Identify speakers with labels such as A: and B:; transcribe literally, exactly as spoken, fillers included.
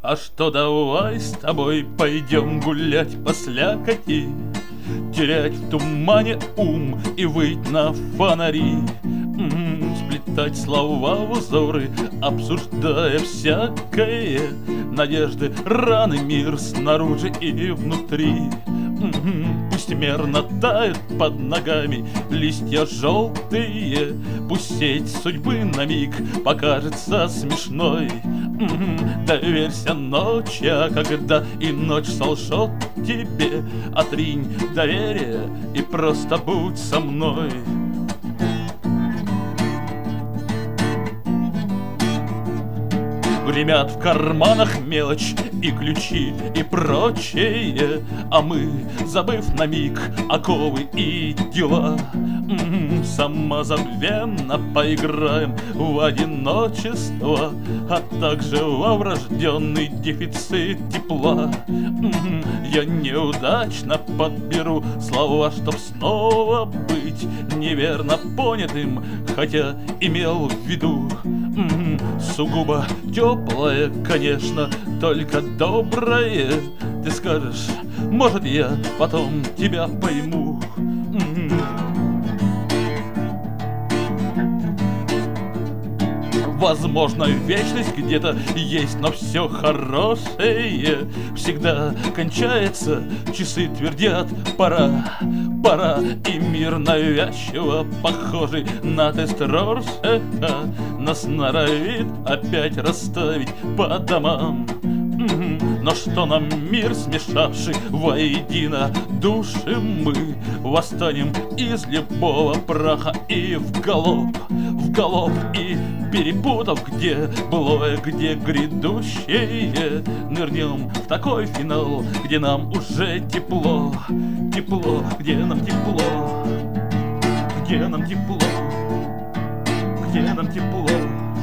A: А что, давай с тобой пойдем гулять по слякоти, терять в тумане ум и выйти на фонари, м-м, сплетать слова в узоры, обсуждая всякое, надежды, раны, мир снаружи и внутри. М-м, пусть мерно тают под ногами листья желтые, пусть сеть судьбы на миг покажется смешной. М-м, доверься ночи, а когда и ночь солжет тебе, отринь доверие и просто будь со мной. Гремят в карманах мелочь и ключи и прочее, а мы, забыв на миг оковы и дела, м-м, самозабвенно поиграем в одиночество, а также во врожденный дефицит тепла. М-м, я неудачно подберу слова, чтоб снова быть неверно понятым, хотя имел в виду м-м, сугубо теплое, конечно, только доброе. Ты скажешь, может, я потом тебя пойму. М-м. Возможно, вечность где-то есть, но все хорошее всегда кончается. Часы твердят: пора, пора, и мир навязчиво похожий на тест Роршаха нас норовит опять расставить по домам. Но что нам мир, смешавший воедино души, мы восстанем из любого праха и в галоп, в галоп, и перепутав, где былое, где грядущее, нырнем в такой финал, где нам уже тепло, тепло, где нам тепло, где нам тепло, где нам тепло.